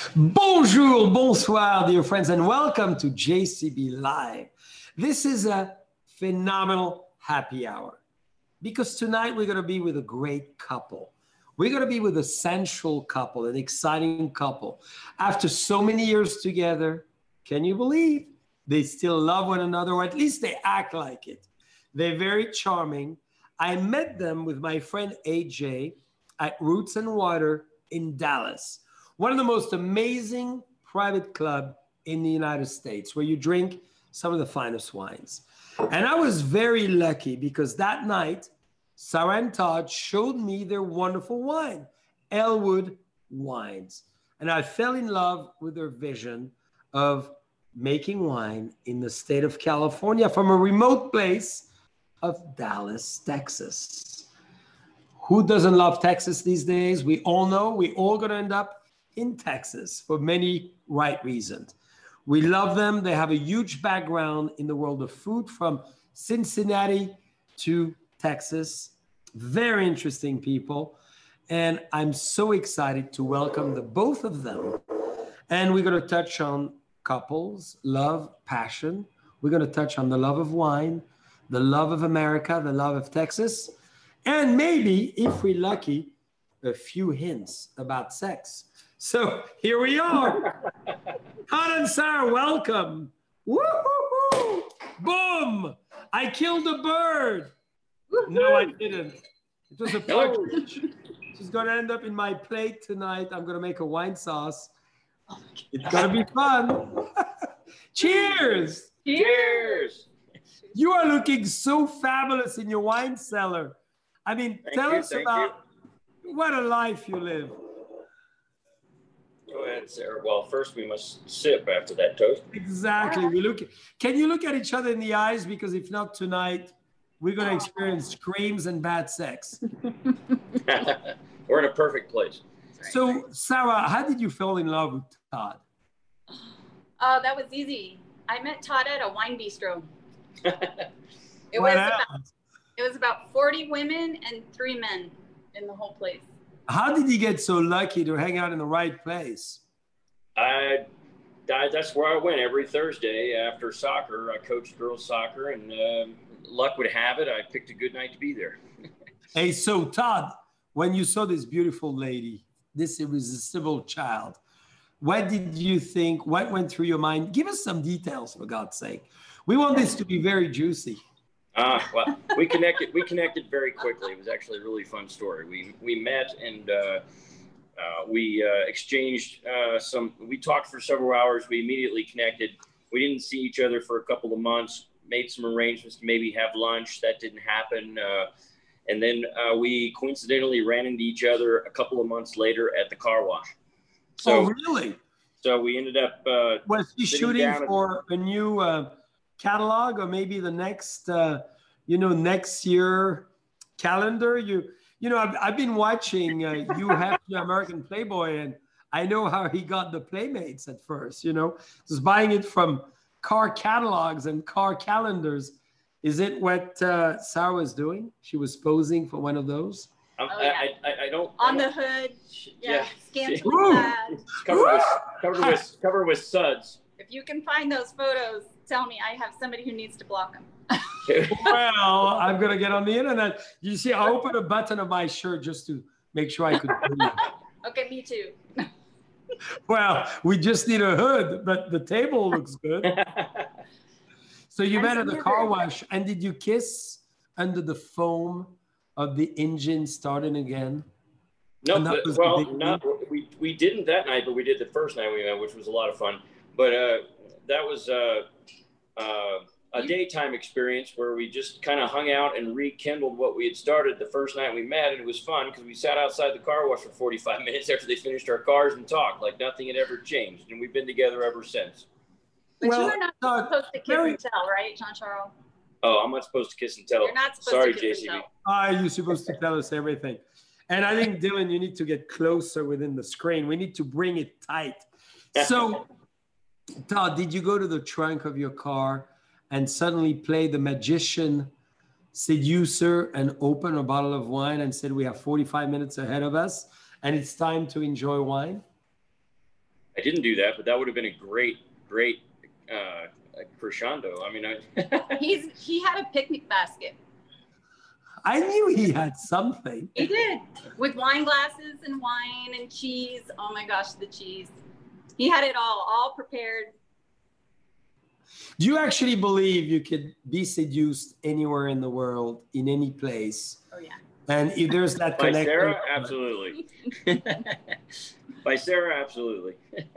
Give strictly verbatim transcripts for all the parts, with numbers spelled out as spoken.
Bonjour, bonsoir, dear friends, and welcome to J C B Live. This is a phenomenal happy hour because tonight we're going to be with a great couple. We're going to be with a sensual couple, an exciting couple. After so many years together, can you believe they still love one another, or at least they act like it? They're very charming. I met them with my friend A J at Roots and Water in Dallas, one of the most amazing private club in the United States, where you drink some of the finest wines. And I was very lucky because that night, Sarah and Todd showed me their wonderful wine, Elwood Wines. And I fell in love with their vision of making wine in the state of California from a remote place of Dallas, Texas. Who doesn't love Texas these days? We all know we all going to end up in Texas for many right reasons. We love them. They have a huge background in the world of food from Cincinnati to Texas. Very interesting people. And I'm so excited to welcome the both of them. And we're going to touch on couples, love, passion. We're going to touch on the love of wine, the love of America, the love of Texas, and maybe, if we're lucky, a few hints about sex. So here we are. Todd and Sarah, welcome. Woo-hoo-hoo. Boom. I killed a bird. Woo-hoo. No, I didn't. It was a partridge. She's going to end up in my plate tonight. I'm going to make a wine sauce. It's going to be fun. Cheers. Cheers. You are looking so fabulous in your wine cellar. I mean, thank tell you, us about you. what a life you live. Go ahead, Sarah. Well, first we must sip after that toast. Exactly. We look. Can you look at each other in the eyes? Because if not tonight, we're going to experience screams and bad sex. We're in a perfect place. So, Sarah, how did you fall in love with Todd? Oh, that was easy. I met Todd at a wine bistro. It What was about, else? it was about forty women and three men in the whole place. How did you get so lucky to hang out in the right place? I, I that's where I went every Thursday after soccer. I coached girls soccer, and uh, luck would have it, I picked a good night to be there. Hey, so Todd, when you saw this beautiful lady, this irresistible child, what did you think? What went through your mind? Give us some details, for God's sake. We want this to be very juicy. Ah, uh, well, we connected. We connected very quickly. It was actually a really fun story. We we met and uh, uh, we uh, exchanged uh, some. We talked for several hours. We immediately connected. We didn't see each other for a couple of months. Made some arrangements to maybe have lunch. That didn't happen. Uh, and then uh, we coincidentally ran into each other a couple of months later at the car wash. So, oh, really? So we ended up. Uh, Was he shooting for a new uh, catalog, or maybe the next, uh, you know, next year calendar? You, you know, I've, I've been watching uh, You Have the American Playboy, and I know how he got the Playmates at first. You know, just buying it from car catalogs and car calendars. Is it what uh, Sarah was doing? She was posing for one of those. Um, Oh, yeah. I, I, I don't. On I the don't, hood, yeah, yeah. scantily Ooh. clad. covered with covered with covered with suds. If you can find those photos, tell me. I have somebody who needs to block them. Well, I'm gonna get on the internet. You see, I opened a button of my shirt just to make sure I could breathe. Okay, me too. Well, we just need a hood, but the table looks good. So you I met at the never- car wash, and did you kiss under the foam of the engine starting again? No, And that but- was the well, big no, we we didn't that night, but we did the first night we met, which was a lot of fun. But uh, that was uh, uh, a daytime experience where we just kind of hung out and rekindled what we had started the first night we met, and it was fun because we sat outside the car wash for forty-five minutes after they finished our cars and talked like nothing had ever changed, and we've been together ever since. But Well, you are not uh, supposed to kiss very- and tell, right, Jean-Charles? Oh, I'm not supposed to kiss and tell. You're not supposed Sorry, to J kiss C B. and tell. Ah, you're supposed to tell us everything. And I think, Dylan, you need to get closer within the screen. We need to bring it tight. So, Todd, did you go to the trunk of your car and suddenly play the magician seducer and open a bottle of wine and said, we have forty-five minutes ahead of us and it's time to enjoy wine? I didn't do that, but that would have been a great, great uh, crescendo. I mean, I He's he had a picnic basket. I knew he had something. He did, with wine glasses and wine and cheese. Oh my gosh, the cheese. He had it all, all prepared. Do you actually believe you could be seduced anywhere in the world, in any place? Oh yeah. And if there's that by connection. Sarah, absolutely. By Sarah, absolutely.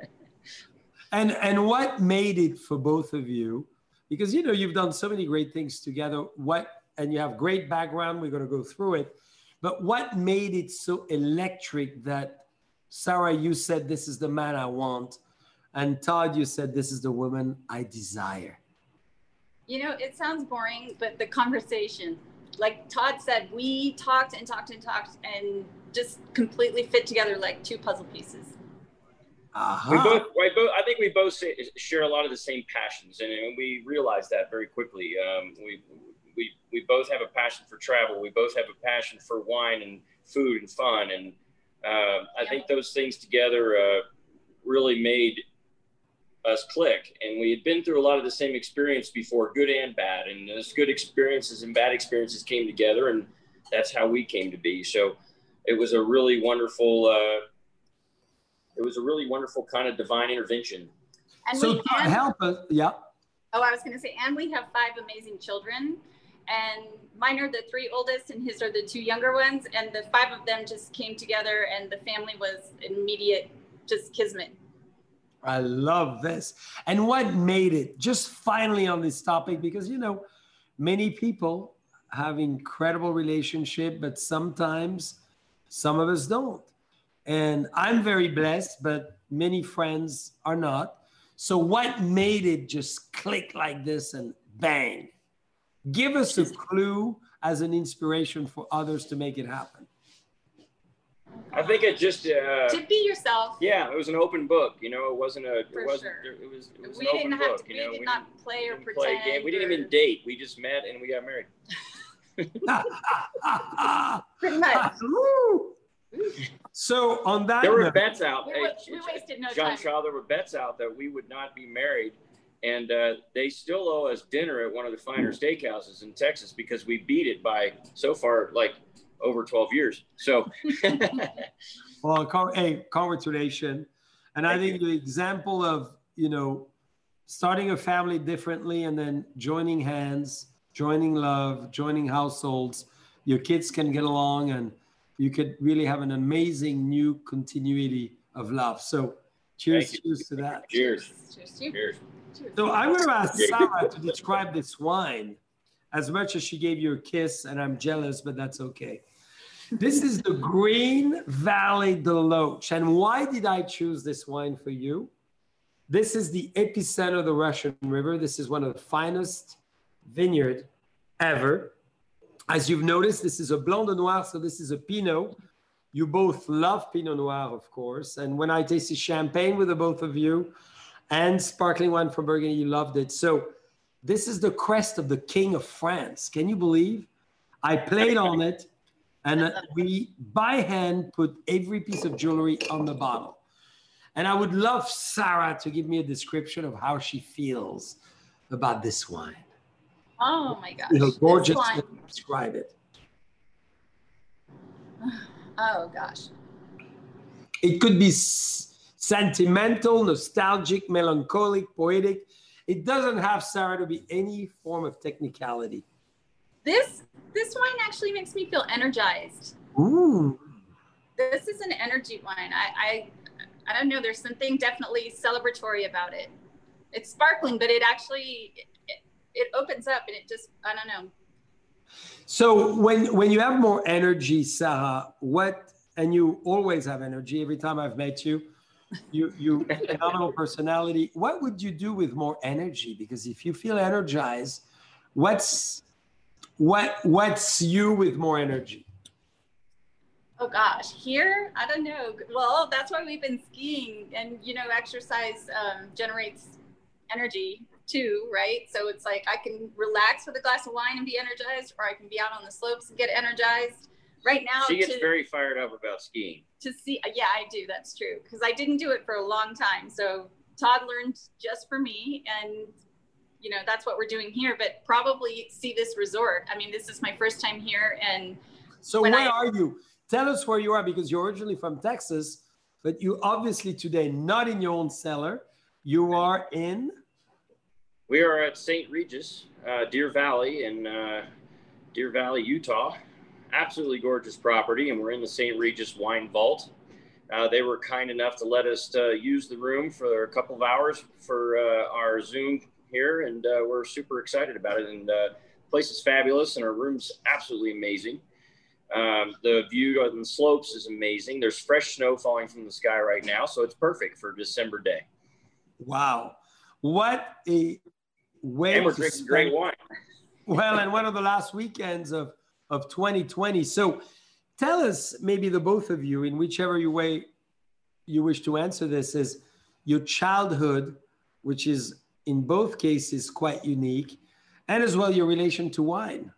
And and what made it for both of you? Because you know you've done so many great things together. What and you have great background. We're going to go through it. But what made it so electric that Sarah, you said this is the man I want, and Todd, you said this is the woman I desire? You know, it sounds boring, but the conversation, like Todd said, we talked and talked and talked and just completely fit together like two puzzle pieces. Uh-huh. We both, we both, I think we both say, share a lot of the same passions, and, and we realized that very quickly. Um, we, we, we both have a passion for travel. We both have a passion for wine and food and fun, and uh, I think those things together uh, really made us click. And we had been through a lot of the same experience before, good and bad, and those good experiences and bad experiences came together, and that's how we came to be. So it was a really wonderful. Uh, It was a really wonderful kind of divine intervention. And So we, Todd, and, help us. Yeah. oh, I was going to say, and we have five amazing children, and mine are the three oldest, and his are the two younger ones, and the five of them just came together, and the family was immediate, just kismet. I love this. And what made it, just finally on this topic, because, you know, many people have incredible relationship, but sometimes some of us don't. And I'm very blessed, but many friends are not. So what made it just click like this and bang? Give us a clue as an inspiration for others to make it happen. I think it just uh, To be yourself. yeah, it was an open book. You know, it wasn't a. For it wasn't. sure. It was. It was We an didn't open have book. to, You we know, did we not didn't, play or didn't play pretend. a game. We didn't or- even date. We just met and we got married. Pretty much. Woo! So on that There were note, bets out. We, Hey, wa- we wasted no John time. Shaw, there were bets out that we would not be married, and uh, they still owe us dinner at one of the finer steakhouses in Texas because we beat it by so far like over twelve years. So, well, con- hey, congratulations. And I Thank think the example of, you know, starting a family differently and then joining hands, joining love, joining households, your kids can get along and you could really have an amazing new continuity of love. So cheers, Thank cheers to that. cheers. Cheers to you. Cheers. Cheers. So I'm going to ask Sarah to describe this wine as much as she gave you a kiss, and I'm jealous, but that's okay. This is the Green Valley de Loche. And why did I choose this wine for you? This is the epicenter of the Russian River. This is one of the finest vineyard ever. As you've noticed, this is a Blanc de Noir, so this is a Pinot. You both love Pinot Noir, of course. And when I tasted champagne with the both of you and sparkling wine from Burgundy, you loved it. So this is the crest of the King of France. Can you believe? I played on it, and we, by hand, put every piece of jewelry on the bottle. And I would love Sarah to give me a description of how she feels about this wine. Oh my gosh. You know, This gorgeous wine- way to describe it. Oh gosh. It could be s- sentimental, nostalgic, melancholic, poetic. It doesn't have, Sarah, to be any form of technicality. This this wine actually makes me feel energized. Ooh. This is an energy wine. I I, I don't know. There's something definitely celebratory about it. It's sparkling, but it actually it, it, it opens up and it just I don't know. So when when you have more energy, Sarah, what, and you always have energy every time I've met you, you you phenomenal personality. What would you do with more energy? Because if you feel energized, what's what what's you with more energy? Oh gosh, here I don't know. Well, that's why we've been skiing, and you know, exercise um, generates energy too, right? So it's like I can relax with a glass of wine and be energized, or I can be out on the slopes and get energized. right now. She gets to, very fired up about skiing. To see, yeah, I do. That's true. Because I didn't do it for a long time. So Todd learned just for me, and you know, that's what we're doing here. But probably see this resort. I mean, this is my first time here, and so where I, are you? Tell us where you are, because you're originally from Texas, but you obviously today not in your own cellar. You are in. We are at Saint Regis, uh, Deer Valley in uh, Deer Valley, Utah. Absolutely gorgeous property, and we're in the Saint Regis Wine Vault. Uh, they were kind enough to let us uh, use the room for a couple of hours for uh, our Zoom here, and uh, we're super excited about it. And uh, the place is fabulous, and our room's absolutely amazing. Um, the view on the slopes is amazing. There's fresh snow falling from the sky right now, so it's perfect for a December day. Wow. What a way and we're to drinking spend, great wine. Well, and one of the last weekends of, of twenty twenty. So tell us, maybe the both of you, in whichever you way you wish to answer this, is your childhood, which is in both cases quite unique, and as well your relation to wine.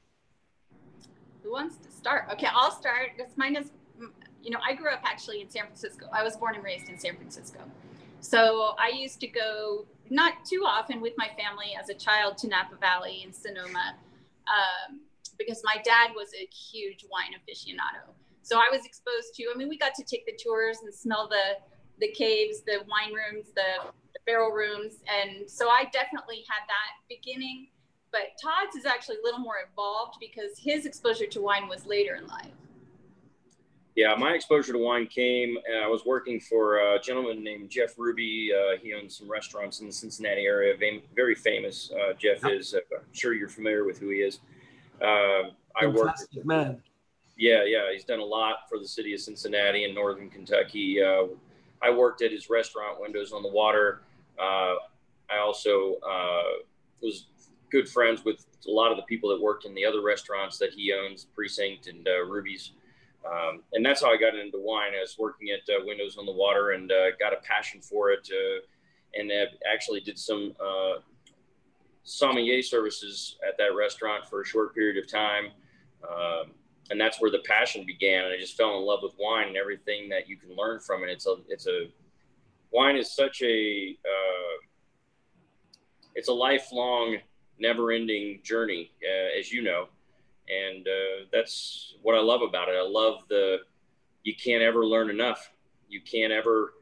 Who wants to start? Okay, I'll start. Because mine is, you know, I grew up actually in San Francisco. I was born and raised in San Francisco. So I used to go, not too often with my family as a child, to Napa Valley and Sonoma, um, because my dad was a huge wine aficionado. So I was exposed to, I mean, we got to take the tours and smell the, the caves, the wine rooms, the, the barrel rooms. And so I definitely had that beginning. But Todd's is actually a little more involved because his exposure to wine was later in life. Yeah, my exposure to wine came, uh, I was working for a gentleman named Jeff Ruby. Uh, he owns some restaurants in the Cincinnati area, very famous. Uh, Jeff Yep. is, uh, I'm sure you're familiar with who he is. Uh, I worked, man. Yeah, yeah, he's done a lot for the city of Cincinnati and Northern Kentucky. Uh, I worked at his restaurant, Windows on the Water. Uh, I also uh, was good friends with a lot of the people that worked in the other restaurants that he owns, Precinct and uh, Ruby's. Um, and that's how I got into wine. I was working at uh, Windows on the Water and uh, got a passion for it, uh, and uh, actually did some uh, sommelier services at that restaurant for a short period of time. Um, and that's where the passion began. And I just fell in love with wine and everything that you can learn from it. It's a, it's a, wine is such a, uh, it's a lifelong, never-ending journey, uh, as you know. And uh, that's what I love about it. I love the, you can't ever learn enough. You can't ever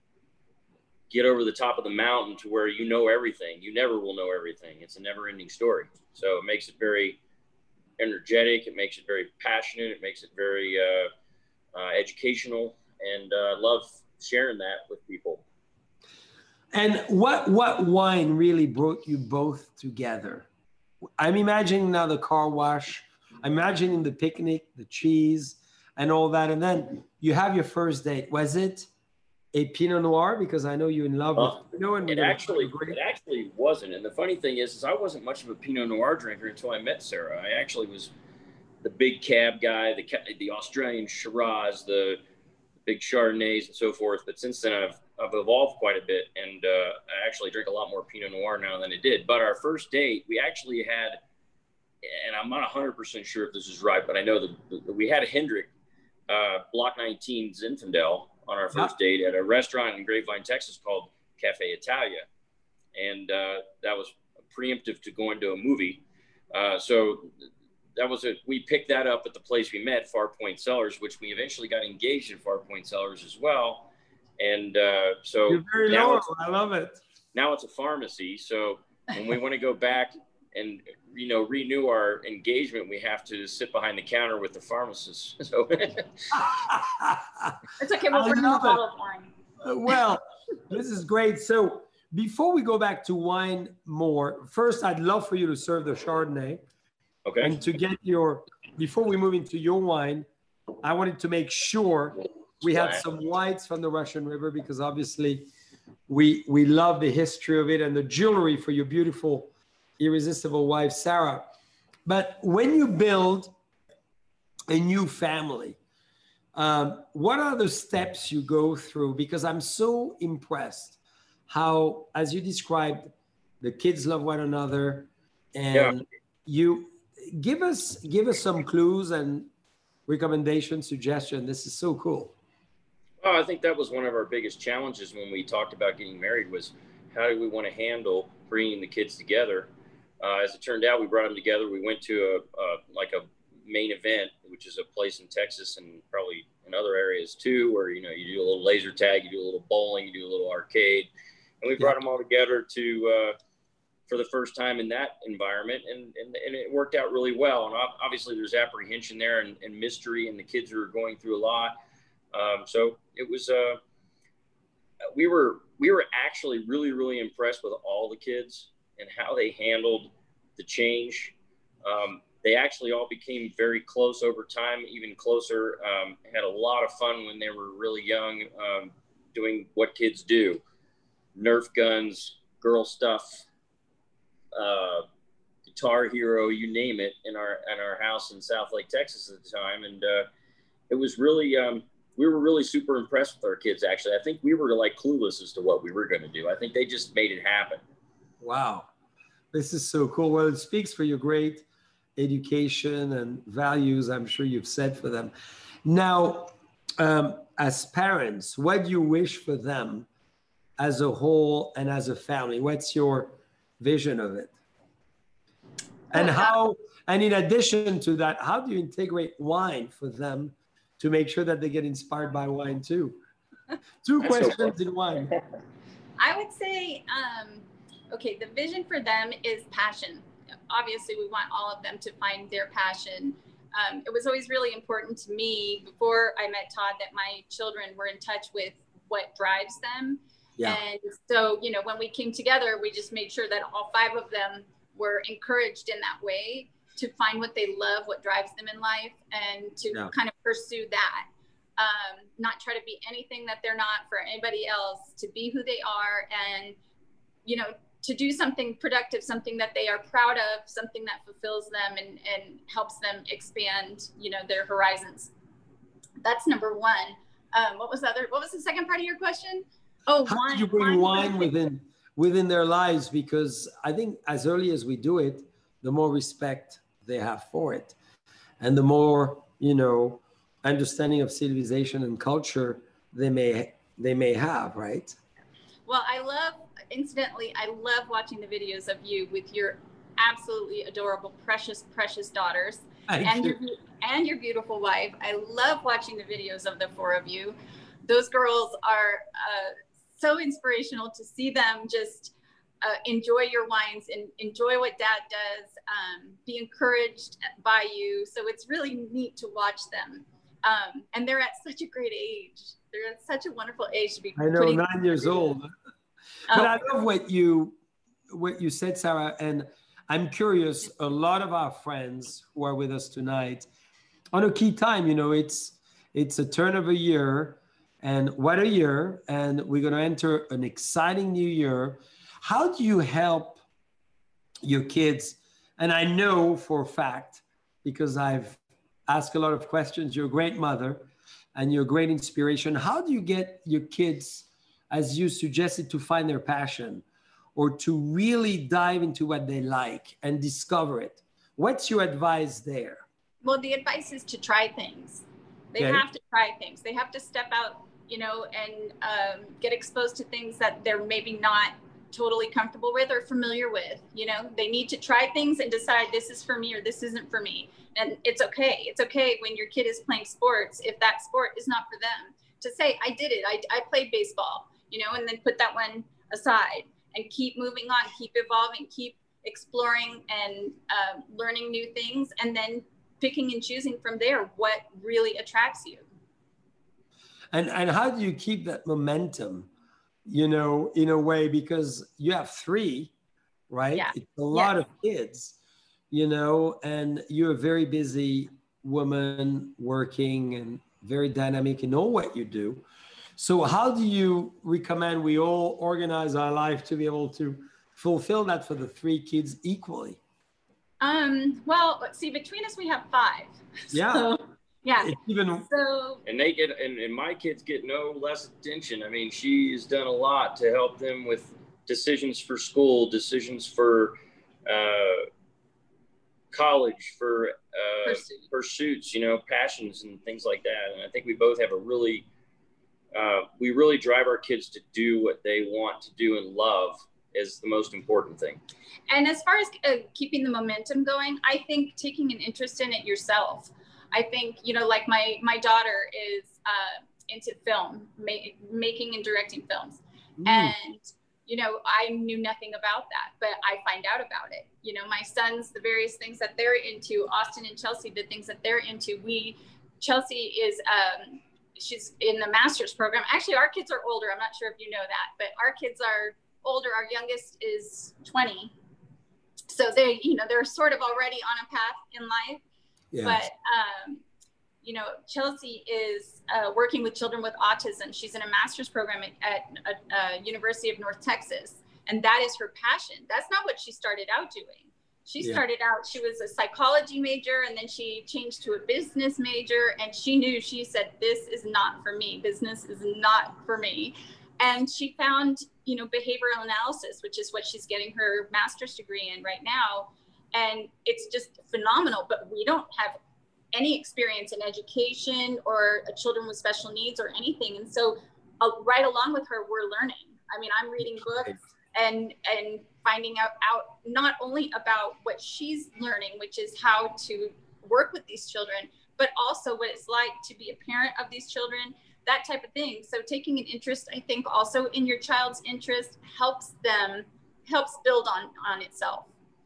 get over the top of the mountain to where you know everything. You never will know everything. It's a never ending story. So it makes it very energetic. It makes it very passionate. It makes it very uh, uh, educational. And I uh, love sharing that with people. And what, what wine really brought you both together? I'm imagining now the car wash. I'm imagining the picnic, the cheese, and all that. And then you have your first date. Was it a Pinot Noir? Because I know you're in love uh, with Pinot. And it actually, it actually wasn't. And the funny thing is, is I wasn't much of a Pinot Noir drinker until I met Sarah. I actually was the big cab guy, the the Australian Shiraz, the big Chardonnays, and so forth. But since then, I've I've evolved quite a bit, and uh, I actually drink a lot more Pinot Noir now than I did. But our first date, we actually had, and I'm not one hundred percent sure if this is right, but I know that we had a Hendrick uh, Block nineteen Zinfandel on our first yeah. date at a restaurant in Grapevine, Texas called Cafe Italia. And uh, that was preemptive to going to a movie. Uh, so that was a, we picked that up at the place we met, Far Point Cellars, which we eventually got engaged in Far Point Cellars as well. And uh, so You're very now loyal. I love it. Now it's a pharmacy. So when we want to go back and, you know, renew our engagement, we have to sit behind the counter with the pharmacist. So it's okay. We'll bring a bottle of wine. Well, this is great. So before we go back to wine more, first, I'd love for you to serve the Chardonnay. Okay. And to get your, before we move into your wine, I wanted to make sure we had some whites from the Russian River, because obviously we we love the history of it and the jewelry for your beautiful, irresistible wife, Sarah. But when you build a new family, um, what are the steps you go through? Because I'm so impressed how, as you described, the kids love one another, and yeah. you give us give us some clues and recommendation, suggestion. This is so cool. Oh, I think that was one of our biggest challenges when we talked about getting married was how do we want to handle bringing the kids together? Uh, as it turned out, we brought them together. We went to a, a like a main event, which is a place in Texas and probably in other areas too, where, you know, you do a little laser tag, you do a little bowling, you do a little arcade. And we brought yeah. them all together to, uh, for the first time in that environment. And, and, and it worked out really well. And obviously there's apprehension there and, and mystery, and the kids are going through a lot. Um, so it was, uh, we were, we were actually really, really impressed with all the kids and how they handled the change. Um, they actually all became very close over time, even closer, um, had a lot of fun when they were really young, um, doing what kids do, Nerf guns, girl stuff, uh, Guitar Hero, you name it, in our, in our house in South Lake, Texas at the time. And, uh, it was really, um, we were really super impressed with our kids. Actually, I think we were like clueless as to what we were going to do. I think they just made it happen. Wow. This is so cool. Well, it speaks for your great education and values, I'm sure you've said for them. Now, um, as parents, what do you wish for them as a whole and as a family? What's your vision of it? And how, and in addition to that, how do you integrate wine for them to make sure that they get inspired by wine too? Two That's questions so in one. I would say, um, okay, the vision for them is passion. Obviously, we want all of them to find their passion. Um, it was always really important to me before I met Todd that my children were in touch with what drives them. Yeah. And so, you know, when we came together, we just made sure that all five of them were encouraged in that way to find what they love, what drives them in life, and to yeah. kind of pursue that. Um, not try to be anything that they're not for anybody else, to be who they are, and, you know, to do something productive, something that they are proud of, something that fulfills them and, and helps them expand, you know, their horizons. That's number one. Um, what was the other, what was the second part of your question? Oh, How wine. did you bring wine, wine within, within their lives? Because I think as early as we do it, the more respect they have for it. And the more, you know, understanding of civilization and culture they may, they may have, right? Well, I love, incidentally, I love watching the videos of you with your absolutely adorable, precious, precious daughters and your, and your beautiful wife. I love watching the videos of the four of you. Those girls are uh, so inspirational to see them just uh, enjoy your wines and enjoy what dad does, um, be encouraged by you. So it's really neat to watch them. Um, and they're at such a great age. They're at such a wonderful age to be. I know, nine years old. But I love what you what you said, Sarah, and I'm curious, a lot of our friends who are with us tonight on a key time, you know, it's it's a turn of a year, and what a year, and we're going to enter an exciting new year. How do you help your kids? And I know for a fact, because I've asked a lot of questions, you're a great mother and you're a great inspiration. How do you get your kids, as you suggested, to find their passion or to really dive into what they like and discover it? What's your advice there? Well, the advice is to try things. They okay. have to try things. They have to step out, you know, and um, get exposed to things that they're maybe not totally comfortable with or familiar with. You know, they need to try things and decide this is for me or this isn't for me. And it's okay. It's okay when your kid is playing sports, if that sport is not for them, to say, I did it. I, I played baseball, you know, and then put that one aside and keep moving on, keep evolving, keep exploring and uh, learning new things, and then picking and choosing from there what really attracts you. And, and how do you keep that momentum, you know, in a way, because you have three, right? Yeah. It's a lot yeah. of kids, you know, and you're a very busy woman working and very dynamic in all what you do. So how do you recommend we all organize our life to be able to fulfill that for the three kids equally? Um, well, see, between us, we have five. Yeah. So, yeah. It's even so, and they get, and, and my kids get no less attention. I mean, she's done a lot to help them with decisions for school, decisions for, uh, college, for uh, Pursuit. pursuits, you know, passions and things like that. And I think we both have a really, uh, we really drive our kids to do what they want to do and love is the most important thing. And as far as uh, keeping the momentum going, I think taking an interest in it yourself. I think, you know, like my, my daughter is uh, into film, ma- making and directing films. Mm. And, you know, I knew nothing about that, but I find out about it. You know, my sons, the various things that they're into, Austin and Chelsea, the things that they're into, we, Chelsea is, um, she's in the master's program. Actually, our kids are older. I'm not sure if you know that, but our kids are older. Our youngest is twenty. So they, you know, they're sort of already on a path in life. Yes. But, um, you know, Chelsea is uh, working with children with autism. She's in a master's program at, at uh, University of North Texas. And that is her passion. That's not what she started out doing. She yeah. started out, she was a psychology major, and then she changed to a business major. And she knew, she said, this is not for me. Business is not for me. And she found, you know, behavioral analysis, which is what she's getting her master's degree in right now. And it's just phenomenal, but we don't have any experience in education or children with special needs or anything. And so uh, right along with her, we're learning. I mean, I'm reading books and, and finding out, out not only about what she's learning, which is how to work with these children, but also what it's like to be a parent of these children, that type of thing. So taking an interest, I think also in your child's interest helps them, helps build on, on itself.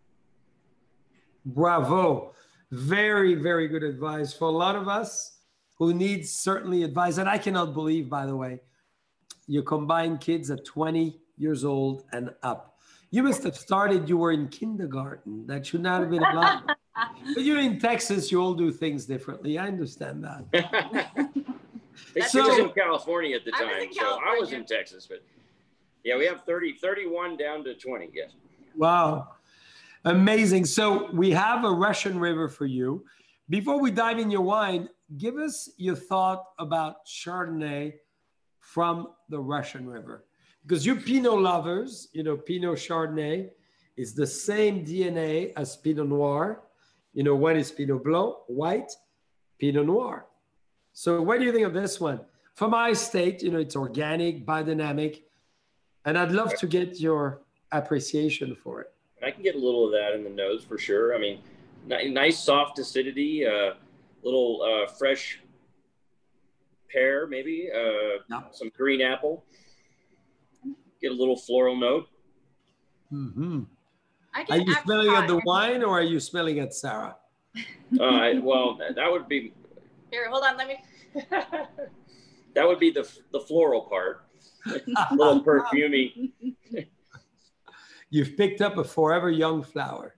Bravo. Very, very good advice for a lot of us who need certainly advice. And I cannot believe, by the way, you combine kids at twenty years old and up. You must have started, you were in kindergarten. That should not have been allowed. But you're in Texas, you all do things differently. I understand that. She was in California at the time, I so I was in Texas. But yeah, we have thirty, thirty-one down to twenty, yes. Wow. Amazing. So we have a Russian River for you. Before we dive in your wine, give us your thought about Chardonnay from the Russian River. Because you're Pinot lovers, you know, Pinot Chardonnay is the same D N A as Pinot Noir. You know, one is Pinot Blanc, white, Pinot Noir. So what do you think of this one? For my state, you know, it's organic, biodynamic, and I'd love to get your appreciation for it. I can get a little of that in the nose for sure. I mean, nice soft acidity, a uh, little uh, fresh pear, maybe, uh, yep. some green apple. Get a little floral note. Mm-hmm. Are you smelling at the wine or are you smelling at Sarah? Uh, well, that would be. Here, hold on, let me. That would be the the floral part. A little perfumey. You've picked up a forever young flower.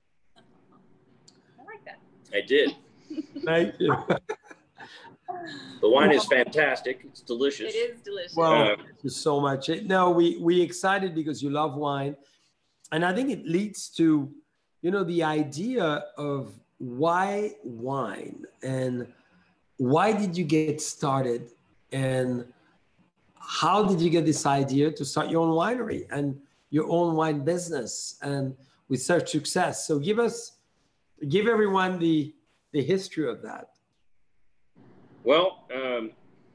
I like that. I did. Thank you. The wine is fantastic. It's delicious. It is delicious. Well, uh, thank you so much. No, we we excited because you love wine, and I think it leads to, you know, the idea of why wine and why did you get started and how did you get this idea to start your own winery and your own wine business and with such success. So give us, give everyone the, the history of that. Well, um,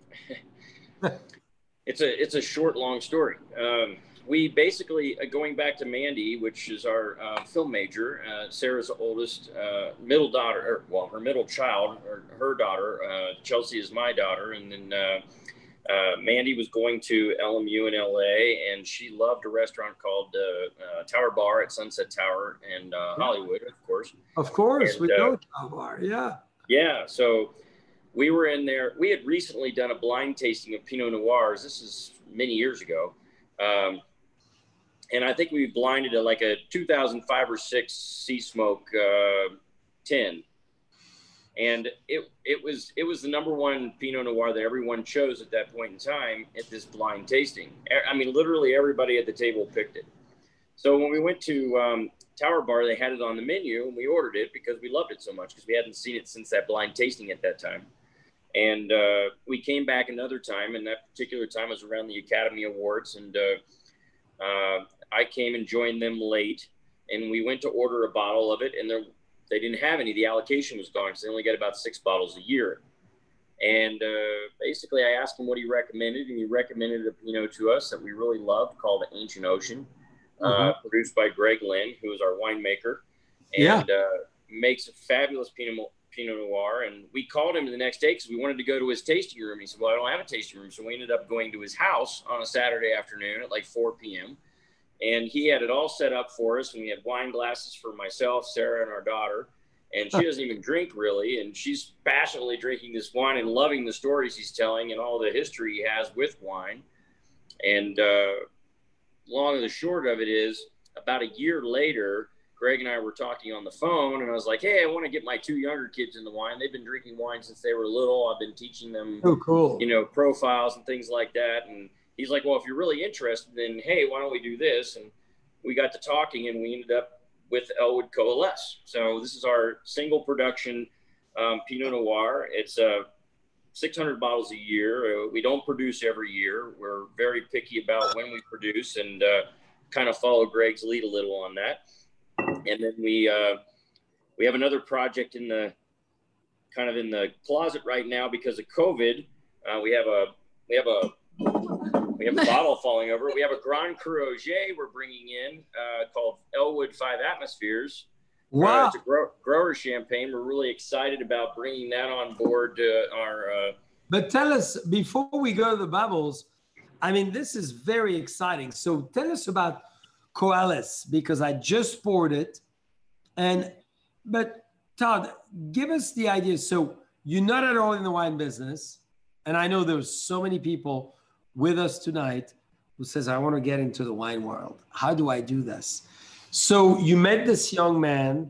it's a, it's a short, long story. Um, we basically, uh, going back to Mandy, which is our uh, film major, uh, Sarah's oldest uh, middle daughter, or, well, her middle child, or her daughter, uh, Chelsea is my daughter. And then uh, Uh, Mandy was going to L M U in L A, and she loved a restaurant called uh, uh, Tower Bar at Sunset Tower in uh, Hollywood, of course. Of course, and, we uh, know Tower Bar, yeah. Yeah, so we were in there. We had recently done a blind tasting of Pinot Noirs. This is many years ago. Um, and I think we blinded at like a two thousand five or six Sea Smoke uh, tin. And it it was it was the number one Pinot Noir that everyone chose at that point in time at this blind tasting. I mean, literally everybody at the table picked it. So when we went to um, Tower Bar, they had it on the menu, and we ordered it because we loved it so much because we hadn't seen it since that blind tasting at that time. And uh, we came back another time, and that particular time was around the Academy Awards, and uh, uh, I came and joined them late, and we went to order a bottle of it, and there they didn't have any. The allocation was gone because they only get about six bottles a year. And uh, basically, I asked him what he recommended, and he recommended a Pinot to us that we really loved called Ancient Ocean, uh, mm-hmm. produced by Greg Lynn, who is our winemaker, and yeah. uh, makes a fabulous Pinot, Pinot Noir. And we called him the next day because we wanted to go to his tasting room. He said, well, I don't have a tasting room. So we ended up going to his house on a Saturday afternoon at like four p.m. And he had it all set up for us. And we had wine glasses for myself, Sarah, and our daughter. And she doesn't even drink really. And she's passionately drinking this wine and loving the stories he's telling and all the history he has with wine. And uh, long and the short of it is, about a year later, Greg and I were talking on the phone, and I was like, hey, I want to get my two younger kids into wine. They've been drinking wine since they were little. I've been teaching them, oh, cool. you know, profiles and things like that. And he's like, well, if you're really interested, then, hey, why don't we do this? And we got to talking, and we ended up with Elwood Coalesce. So this is our single production um, Pinot Noir. It's uh, six hundred bottles a year. Uh, we don't produce every year. We're very picky about when we produce, and uh, kind of follow Greg's lead a little on that. And then we uh, we have another project in the kind of in the closet right now because of COVID. Uh, we have a we have a we have a bottle falling over. We have a Grand Cru Auger we're bringing in uh, called Elwood Five Atmospheres. Wow! Uh, it's a grow, grower champagne. We're really excited about bringing that on board to our. Uh, but tell us before we go to the bubbles. I mean, this is very exciting. So tell us about Coalesce, because I just poured it. And, but Todd, give us the idea. So you're not at all in the wine business. And I know there's so many people with us tonight who says, I want to get into the wine world. How do I do this? So you met this young man,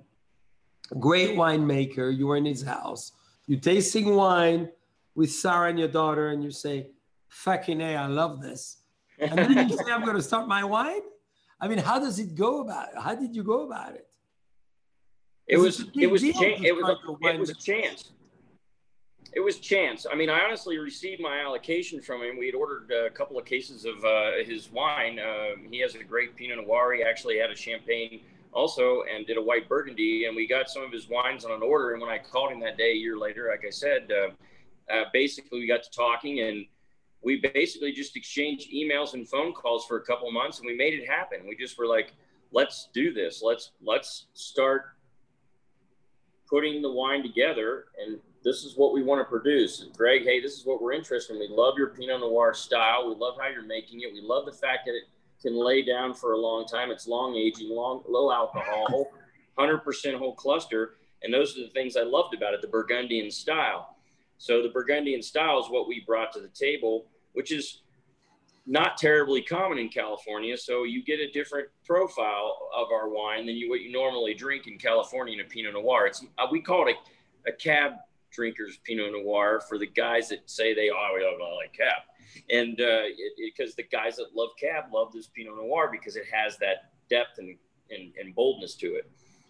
great winemaker. You were in his house. You're tasting wine with Sarah and your daughter, and you say, fucking A, I love this. And then you say, I'm going to start my wine? I mean, how does it go about it? How did you go about it? It was, it was, it was, it was a chance. It was chance. I mean, I honestly received my allocation from him. We had ordered a couple of cases of uh, his wine. Uh, he has a great Pinot Noir. He actually had a champagne also and did a white Burgundy. And we got some of his wines on an order. And when I called him that day, a year later, like I said, uh, uh, basically we got to talking, and we basically just exchanged emails and phone calls for a couple of months, and we made it happen. We just were like, let's do this. Let's, let's start putting the wine together, and this is what we want to produce. And Greg, hey, this is what we're interested in. We love your Pinot Noir style. We love how you're making it. We love the fact that it can lay down for a long time. It's long aging, long, low alcohol, one hundred percent whole cluster. And those are the things I loved about it, the Burgundian style. So the Burgundian style is what we brought to the table, which is not terribly common in California. So you get a different profile of our wine than you what you normally drink in California in a Pinot Noir. It's uh, we call it a, a cab drinker's Pinot Noir for the guys that say they oh we don't like cab, and because uh, the guys that love cab love this Pinot Noir because it has that depth and and, and boldness to it.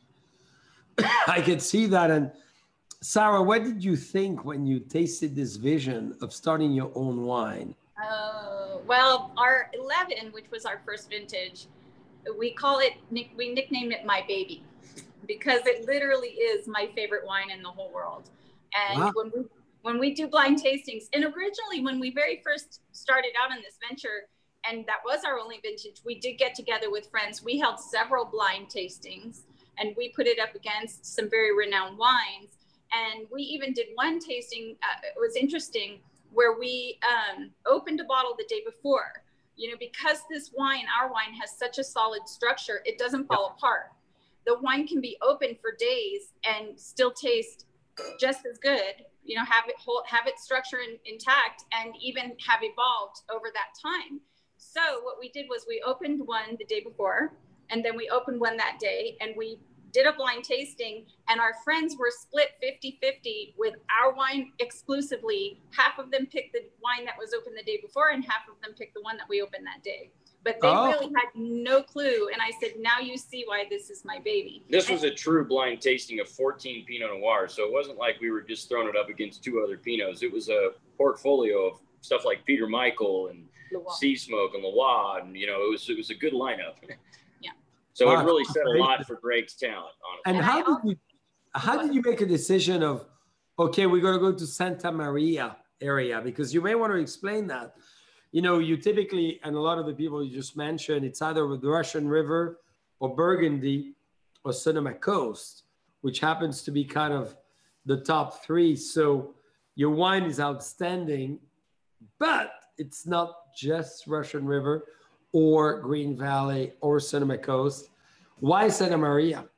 I could see that. And Sarah, what did you think when you tasted this vision of starting your own wine? Uh, well, our eleven, which was our first vintage, we call it, we nicknamed it My Baby, because it literally is my favorite wine in the whole world. And wow. when we when we do blind tastings, and originally when we very first started out in this venture, and that was our only vintage, we did get together with friends. We held several blind tastings, and we put it up against some very renowned wines. And we even did one tasting, uh, it was interesting, where we um, opened a bottle the day before, you know, because this wine, our wine has such a solid structure, it doesn't fall yep. apart. The wine can be open for days and still taste just as good, you know, have it hold, have its structure in, intact, and even have evolved over that time. So what we did was we opened one the day before, and then we opened one that day, and we did a blind tasting, and our friends were split fifty fifty with our wine exclusively. Half of them picked the wine that was opened the day before, and half of them picked the one that we opened that day. But they oh. really had no clue. And I said, now you see why this is my baby. This was a true blind tasting of fourteen Pinot Noirs. So it wasn't like we were just throwing it up against two other Pinots. It was a portfolio of stuff like Peter Michael and Sea Smoke and Loire. And, you know, it was, it was a good lineup. Yeah. So wow. it really said a lot for Greg's talent, honestly. And how did you, how did you make a decision of, okay, we're going to go to Santa Maria area? Because you may want to explain that. You know, you typically, and a lot of the people you just mentioned, it's either with the Russian River or Burgundy or Sonoma Coast, which happens to be kind of the top three. So your wine is outstanding, but it's not just Russian River or Green Valley or Sonoma Coast. Why Santa Maria?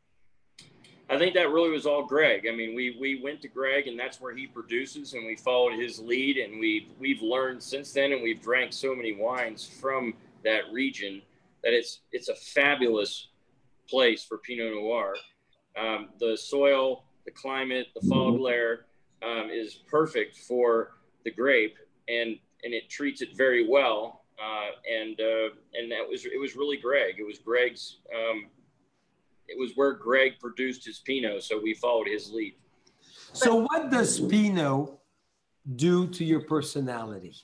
I think that really was all Greg. I mean, we we went to Greg, and that's where he produces, and we followed his lead, and we we've learned since then, and we've drank so many wines from that region that it's it's a fabulous place for Pinot Noir. Um, the soil, the climate, the fog layer um, is perfect for the grape, and and it treats it very well. Uh, and uh, and that was it was really Greg. It was Greg's. Um, It was where Greg produced his Pinot, so we followed his lead. So what does Pinot do to your personality?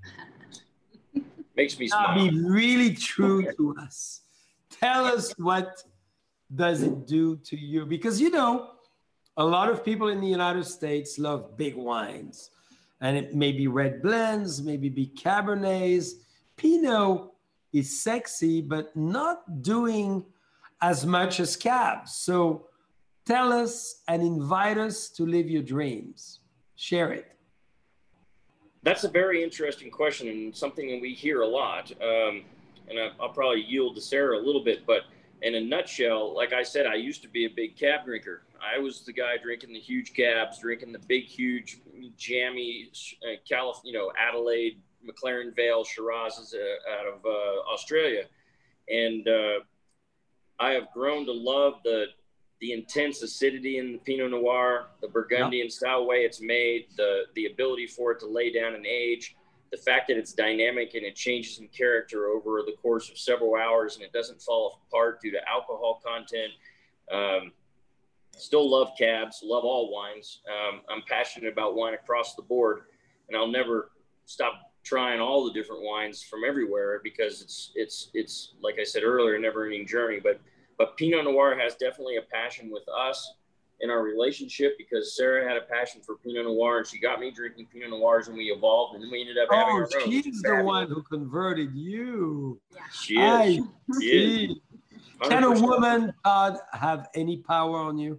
Makes me smile. Be really true to us. Tell us, what does it do to you? Because, you know, a lot of people in the United States love big wines. And it may be red blends, maybe be Cabernets. Pinot is sexy, but not doing as much as cabs. So tell us and invite us to live your dreams. Share it. That's a very interesting question, and something that we hear a lot. Um, and I, I'll probably yield to Sarah a little bit, but in a nutshell, like I said, I used to be a big cab drinker. I was the guy drinking the huge cabs, drinking the big, huge, jammy, uh, Calif- you know, Adelaide, McLaren Vale Shirazes uh, out of uh, Australia. And uh, I have grown to love the the intense acidity in the Pinot Noir, the Burgundian yep. style way it's made, the the ability for it to lay down and age, the fact that it's dynamic and it changes in character over the course of several hours and it doesn't fall apart due to alcohol content. Um, still love cabs, love all wines. Um, I'm passionate about wine across the board, and I'll never stop trying all the different wines from everywhere because it's it's it's like I said earlier, a never-ending journey. But but Pinot Noir has definitely a passion with us in our relationship, because Sarah had a passion for Pinot Noir and she got me drinking Pinot Noirs, and we evolved, and then we ended up having our own. Oh, she's the one who converted you. Yeah. She is. I she is. Can a woman, Todd, have any power on you?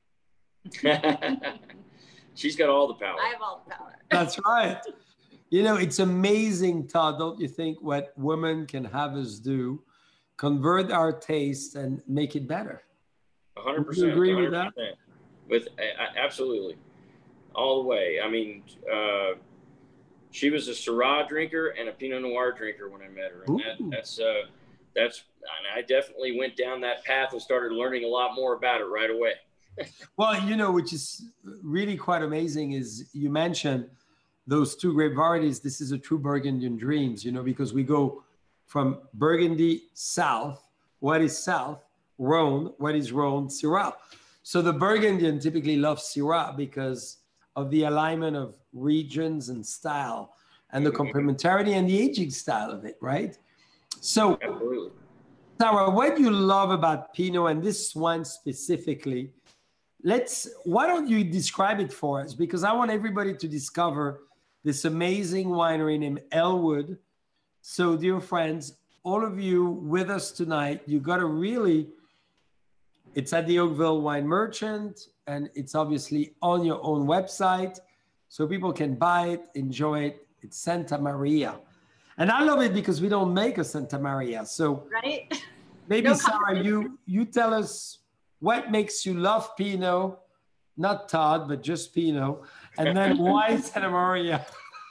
She's got all the power. I have all the power. That's right. You know, it's amazing, Todd, don't you think, what women can have us do, convert our taste and make it better? one hundred percent. Do you agree one hundred percent. with that? With uh, absolutely, all the way. I mean, uh, she was a Syrah drinker and a Pinot Noir drinker when I met her, and that, that's uh, that's. And I definitely went down that path and started learning a lot more about it right away. Well, you know, which is really quite amazing is you mentioned those two grape varieties. This is a true Burgundian dreams, you know, because we go from Burgundy south. What is south? Rhone. What is Rhone? Syrah. So the Burgundian typically loves Syrah because of the alignment of regions and style and the complementarity and the aging style of it, right? So, absolutely. Sarah, what do you love about Pinot and this wine specifically? Let's, why don't you describe it for us? Because I want everybody to discover this amazing winery named Elwood. So, dear friends, all of you with us tonight, you got to really, it's at the Oakville Wine Merchant, and it's obviously on your own website, so people can buy it, enjoy it. It's Santa Maria. And I love it because we don't make a Santa Maria. So right? maybe, No Sarah, you, you tell us what makes you love Pinot, not Todd, but just Pinot, and then why Santa Maria?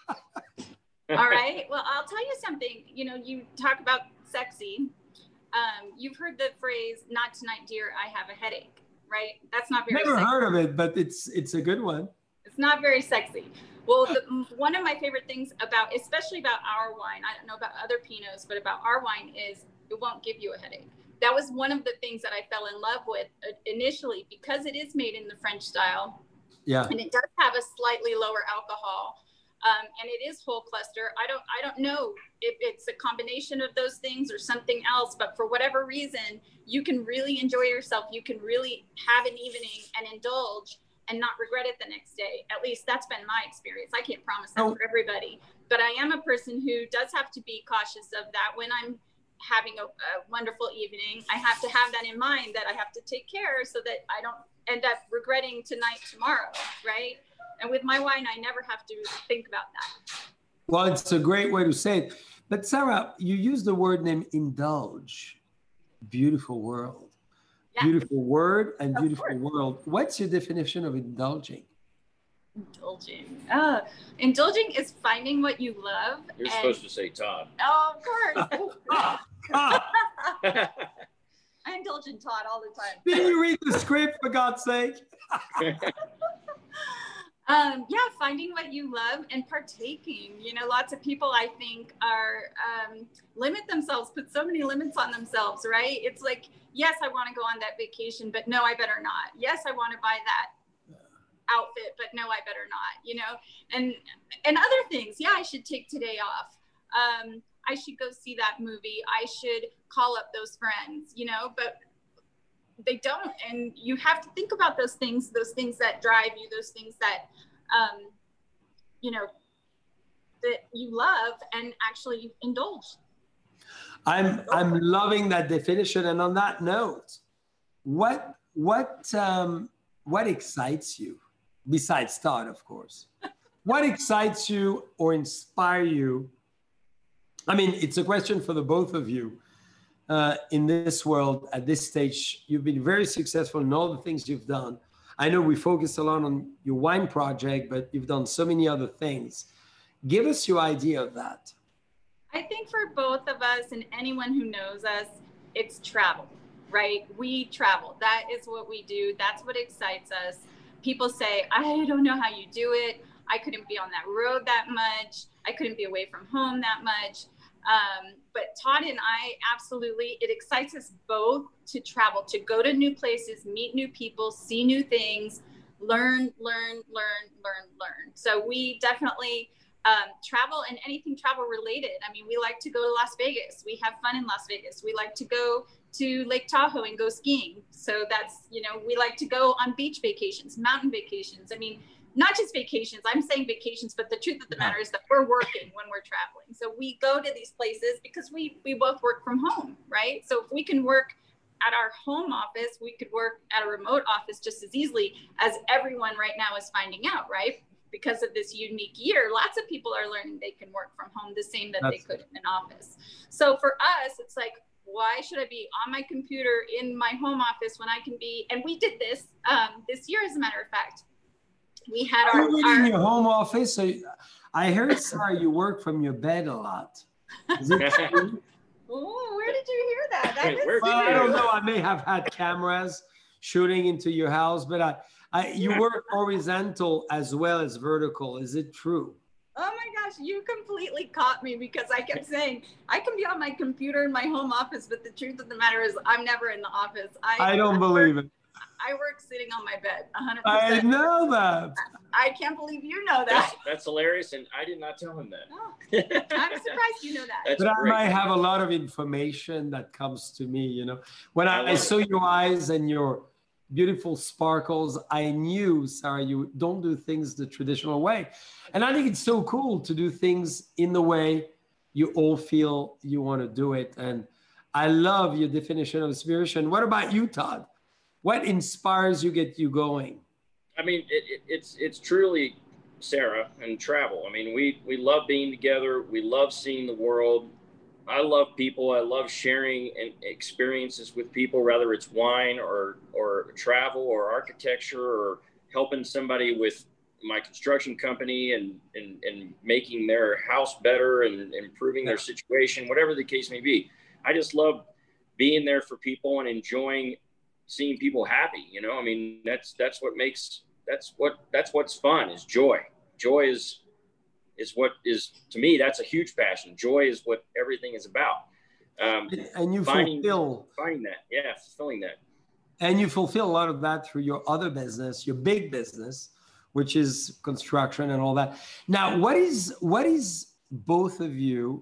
All right. Well, I'll tell you something. You know, you talk about sexy. Um, you've heard the phrase, "Not tonight, dear, I have a headache," right? That's not very Never sexy. heard of it, but it's it's a good one. It's not very sexy. Well, the, one of my favorite things about, especially about our wine, I don't know about other Pinots, but about our wine is it won't give you a headache. That was one of the things that I fell in love with initially because it is made in the French style. Yeah. And it does have a slightly lower alcohol. Um, and it is whole cluster. I don't, I don't know if it's a combination of those things or something else, but for whatever reason, you can really enjoy yourself. You can really have an evening and indulge and not regret it the next day. At least that's been my experience. I can't promise that Oh. for everybody, but I am a person who does have to be cautious of that. When I'm having a, a wonderful evening, I have to have that in mind, that I have to take care so that I don't end up regretting tonight, tomorrow, right? And with my wine, I never have to think about that. Well, it's a great way to say it. But Sarah, you use the word name indulge. Beautiful world. Yeah. Beautiful word and Of beautiful course. world. What's your definition of indulging? Indulging. Uh, indulging is finding what you love. You're and- supposed to say Todd. Oh, of course. Ah, ah. I indulge in Todd all the time. Did you read the script, for God's sake? Um, yeah, finding what you love and partaking. You know, lots of people, I think, are um, limit themselves, put so many limits on themselves, right? It's like, yes, I want to go on that vacation, but no, I better not. Yes, I want to buy that outfit, but no, I better not, you know, and and other things. Yeah, I should take today off. Um, I should go see that movie. I should call up those friends, you know, but they don't. And you have to think about those things, those things that drive you, those things that, um, you know, that you love and actually indulge. I'm I'm loving that definition. And on that note, what what um, what excites you besides Todd, of course? What excites you or inspire you? I mean, it's a question for the both of you. Uh, in this world, at this stage, you've been very successful in all the things you've done. I know we focus a lot on your wine project, but you've done so many other things. Give us your idea of that. I think for both of us and anyone who knows us, it's travel, right? We travel. That is what we do. That's what excites us. People say, I don't know how you do it. I couldn't be on that road that much. I couldn't be away from home that much. Um, but Todd and I, absolutely, it excites us both to travel, to go to new places, meet new people, see new things, learn, learn, learn, learn, learn. So we definitely um, travel, and anything travel related. I mean, we like to go to Las Vegas. We have fun in Las Vegas. We like to go to Lake Tahoe and go skiing. So that's, you know, we like to go on beach vacations, mountain vacations. I mean, not just vacations, I'm saying vacations, but the truth of the matter is that we're working when we're traveling. So we go to these places because we, we both work from home, right? So if we can work at our home office, we could work at a remote office just as easily, as everyone right now is finding out, right? Because of this unique year, lots of people are learning they can work from home the same that That's they could in an office. So for us, it's like, why should I be on my computer in my home office when I can be, and we did this um, this year, as a matter of fact. We had Are our, you our in your home office? So I heard, Sarah, you work from your bed a lot. Is it true? Oh, where did you hear that? That is Where did Well, I you- don't know. I may have had cameras shooting into your house, but I, I, you work horizontal as well as vertical. Is it true? Oh my gosh, you completely caught me, because I kept saying I can be on my computer in my home office, but the truth of the matter is I'm never in the office. I, I don't I believe work, it. I work sitting on my bed, one hundred I percent. know that. I can't believe you know That's, that. that's hilarious, and I did not tell him that. Oh, I'm surprised you know that. That's But I great. might have a lot of information that comes to me, you know. When I I, love I it. saw your eyes and your beautiful sparkles, I knew, Sarah, you don't do things the traditional way. And I think it's so cool to do things in the way you all feel you want to do it. And I love your definition of inspiration. What about you, Todd? What inspires you, get you going? I mean, it, it, it's it's truly Sarah and travel. I mean, we we love being together. We love seeing the world. I love people. I love sharing and experiences with people, whether it's wine or or travel or architecture or helping somebody with my construction company and and, and making their house better and improving their situation, whatever the case may be. I just love being there for people and enjoying seeing people happy. You know, I mean, that's that's what makes that's what that's what's fun, is joy. Joy is is what is, to me, that's a huge passion. Joy is what everything is about. Um, And you finding, fulfill finding that, yeah, fulfilling that. and you fulfill a lot of that through your other business, your big business, which is construction and all that. Now, what is what is both of you?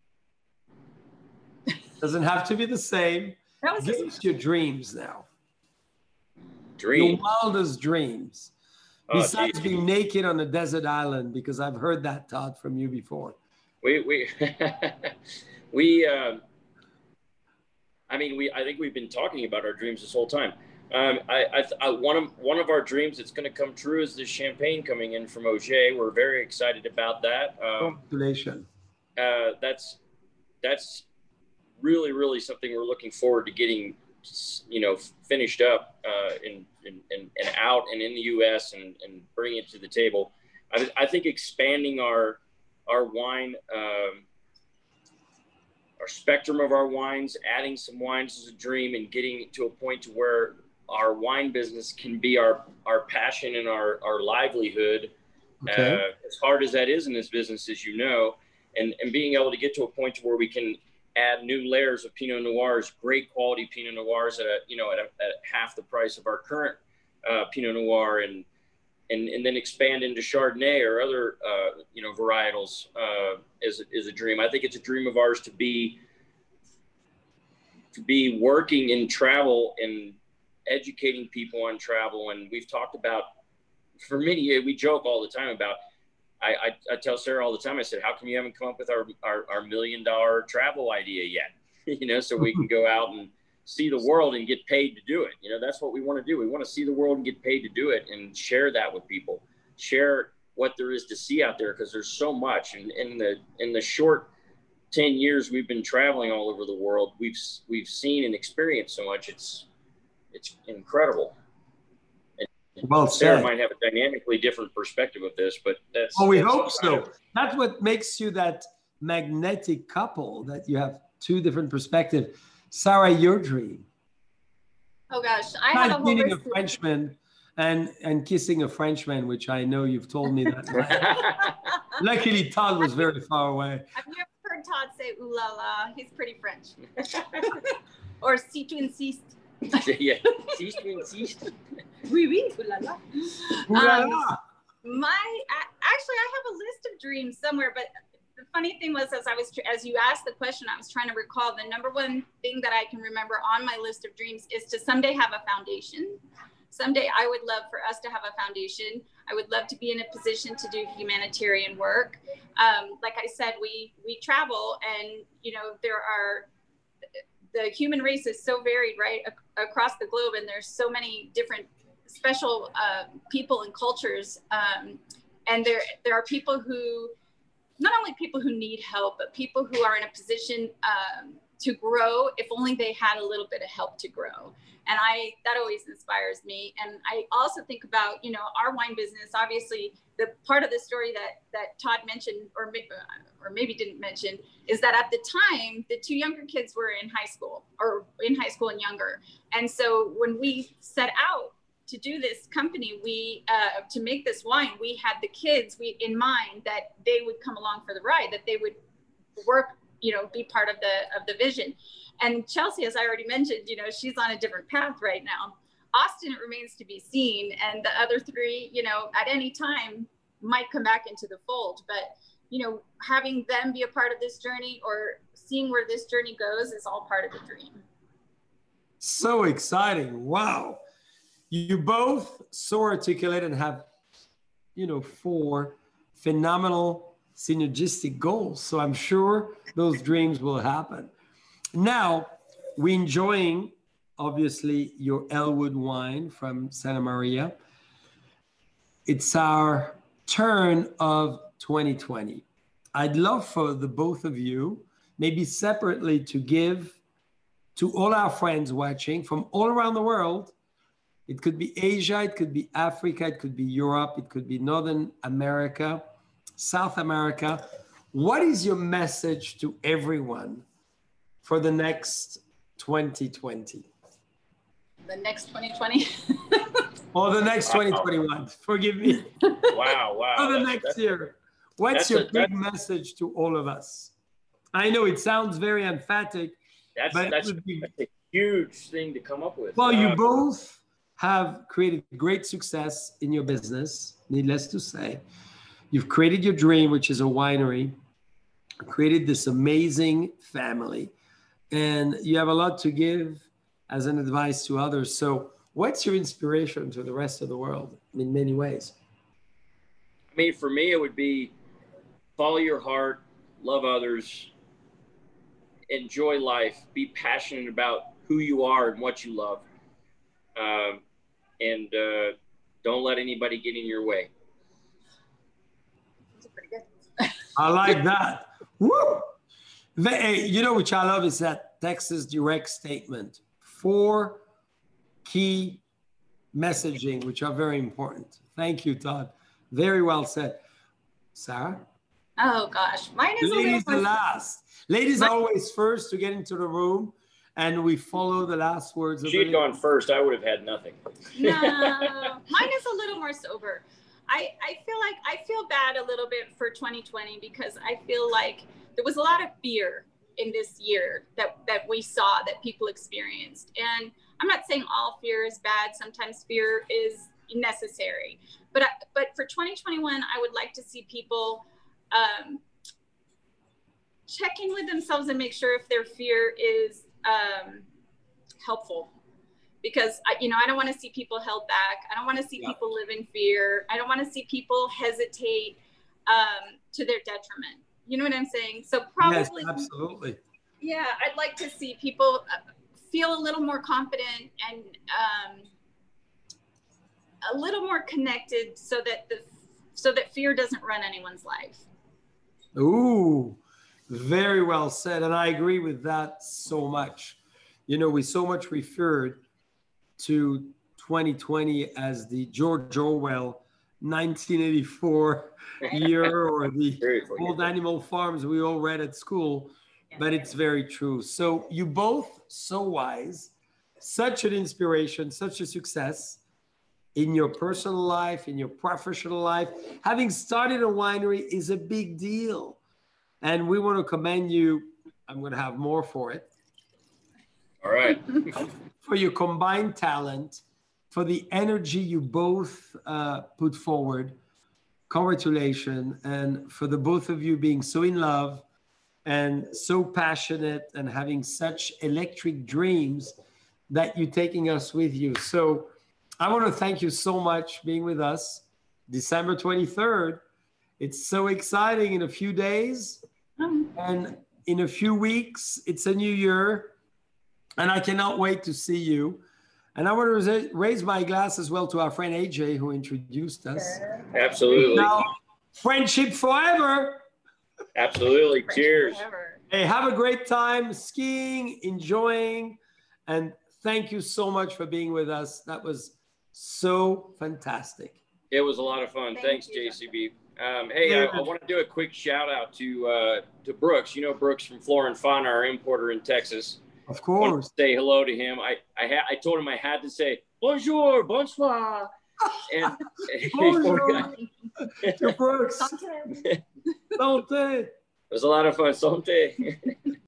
Doesn't have to be the same. That was Give just- us your dreams now. Dream. Your wildest dreams. Oh, Besides geez. being naked on a desert island, because I've heard that, Todd, from you before. We we we. Uh, I mean, we. I think we've been talking about our dreams this whole time. Um, I, I, I one of one of our dreams that's going to come true is this champagne coming in from Auger. We're very excited about that. Um, Congratulations. uh, that's that's really really something we're looking forward to getting, you know, finished up uh, in, in, in and out and in the U S and, and bringing it to the table. I, I think expanding our our wine, um, our spectrum of our wines, adding some wines is a dream, and getting to a point to where our wine business can be our our passion and our our livelihood. Okay. Uh, as hard as that is in this business, as you know, and and being able to get to a point to where we can add new layers of Pinot Noirs, great quality Pinot Noirs at a, you know, at, a, at half the price of our current uh, Pinot Noir, and, and and then expand into Chardonnay or other, uh, you know, varietals uh, is, is a dream. I think it's a dream of ours to be, to be working in travel and educating people on travel. And we've talked about, for many, we joke all the time about, I, I, I tell Sarah all the time, I said, how come you haven't come up with our, our, our million dollar travel idea yet? You know, so we can go out and see the world and get paid to do it. You know, that's what we want to do. We want to see the world and get paid to do it, and share that with people, share what there is to see out there. Cause there's so much. And in the, in the short ten years we've been traveling all over the world, we've, we've seen and experienced so much. It's, it's incredible. Well Sarah said. might have a dynamically different perspective of this, but that's. Oh, we that's hope kind so. of- That's what makes you that magnetic couple, that you have two different perspectives. Sarah, your dream. Oh gosh, I have a Not whole meeting a list of- Frenchman and, and kissing a Frenchman, which I know you've told me that. Luckily, Todd was very far away. Have you ever heard Todd say "ooh la la"? He's pretty French. Or "si tu insistes." Yeah. Cease to insist. Oui, oui, ooh la la. Ooh la Um, la. My actually, I have a list of dreams somewhere, but the funny thing was, as I was as you asked the question, I was trying to recall the number one thing that I can remember on my list of dreams is to someday have a foundation. Someday, I would love for us to have a foundation. I would love to be in a position to do humanitarian work. Um, like I said, we we travel, and you know there are. The human race is so varied, right, ac- across the globe, and there's so many different special uh, people and cultures. Um, and there, there are people who, not only people who need help, but people who are in a position um, to grow if only they had a little bit of help to grow. And I, that always inspires me. And I also think about, you know, our wine business. Obviously, the part of the story that that Todd mentioned, or or maybe didn't mention, is that at the time, the two younger kids were in high school, or in high school and younger. And so when we set out to do this company, we uh, to make this wine, we had the kids we in mind, that they would come along for the ride, that they would work, you know, be part of the of the vision. And Chelsea, as I already mentioned, you know, she's on a different path right now. Austin, it remains to be seen. And the other three, you know, at any time might come back into the fold. But, you know, having them be a part of this journey, or seeing where this journey goes, is all part of the dream. So exciting. Wow. You both so articulate and have, you know, four phenomenal synergistic goals. So I'm sure those dreams will happen. Now, we're enjoying, obviously, your Elwood wine from Santa Maria. It's our turn of twenty twenty. I'd love for the both of you, maybe separately, to give to all our friends watching from all around the world. It could be Asia, it could be Africa, it could be Europe, it could be Northern America, South America. What is your message to everyone for the next twenty twenty? The next twenty twenty? Or the next twenty twenty-one, forgive me. Wow, wow. Or the That's- next that's- year. What's that's your a- big that's- message to all of us? I know it sounds very emphatic, That's but it that's, would be- that's a huge thing to come up with. well, you Uh, both have created great success in your business, needless to say. You've created your dream, which is a winery, created this amazing family, and you have a lot to give as an advice to others. So what's your inspiration to the rest of the world in many ways? I mean, for me, it would be follow your heart, love others, enjoy life, be passionate about who you are and what you love. Um, and uh, don't let anybody get in your way. That's pretty good. I like that. Woo! They, you know, which I love is that Texas direct statement. Four key messaging, which are very important. Thank you, Todd. Very well said. Sarah? Oh, gosh. Mine is Ladies a little last. Ladies are always first to get into the room, and we follow the last words. If she had gone first, I would have had nothing. No, mine is a little more sober. I, I feel like I feel bad a little bit for twenty twenty because I feel like there was a lot of fear in this year that, that we saw, that people experienced. And I'm not saying all fear is bad. Sometimes fear is necessary. But, I, but for twenty twenty-one, I would like to see people um, check in with themselves and make sure if their fear is um, helpful. Because, I, you know, I don't want to see people held back. I don't want to see yeah. people live in fear. I don't want to see people hesitate um, to their detriment. You know what I'm saying? So probably. Yes, absolutely. Yeah, I'd like to see people feel a little more confident and um, a little more connected so that the so that fear doesn't run anyone's life. Ooh, very well said. And I agree with that so much. You know, we so much referred to twenty twenty as the George Orwell nineteen eighty-four year or the old Animal Farms we all read at school, but it's very true. So you both so wise, such an inspiration, such a success in your personal life, in your professional life. Having started a winery is a big deal. And we want to commend you. I'm going to have more for it. All right. For your combined talent, for the energy you both uh, put forward. Congratulations. And for the both of you being so in love and so passionate and having such electric dreams that you're taking us with you. So I want to thank you so much being with us. December twenty-third. It's so exciting in a few days. And in a few weeks, it's a new year. And I cannot wait to see you. And I want to raise my glass as well to our friend A J, who introduced us. Absolutely. Now, friendship forever. Absolutely. Cheers. Hey, have a great time skiing, enjoying, and thank you so much for being with us. That was so fantastic. It was a lot of fun. Thank Thanks, you. J C B. Um, hey, I, I want to do a quick shout out to uh, to Brooks. You know Brooks from Flora and Fauna, our importer in Texas. Of course. I want to say hello to him. I I, ha- I told him I had to say bonjour, bonsoir, and bonjour to Brooks. Santé. It was a lot of fun. Santé.